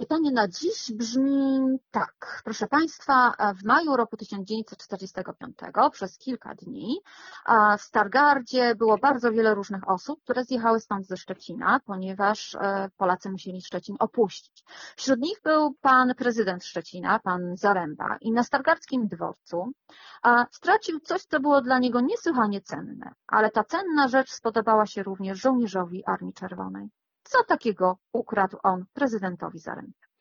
Pytanie na dziś brzmi tak. Proszę Państwa, w maju roku 1945 przez kilka dni w Stargardzie było bardzo wiele różnych osób, które zjechały stąd ze Szczecina, ponieważ Polacy musieli Szczecin opuścić. Wśród nich był pan prezydent Szczecina, pan Zaręba, i na Stargardzkim dworcu stracił coś, co było dla niego niesłychanie cenne, ale ta cenna rzecz spodobała się również żołnierzowi Armii Czerwonej. Co takiego ukradł on prezydentowi Zarębie?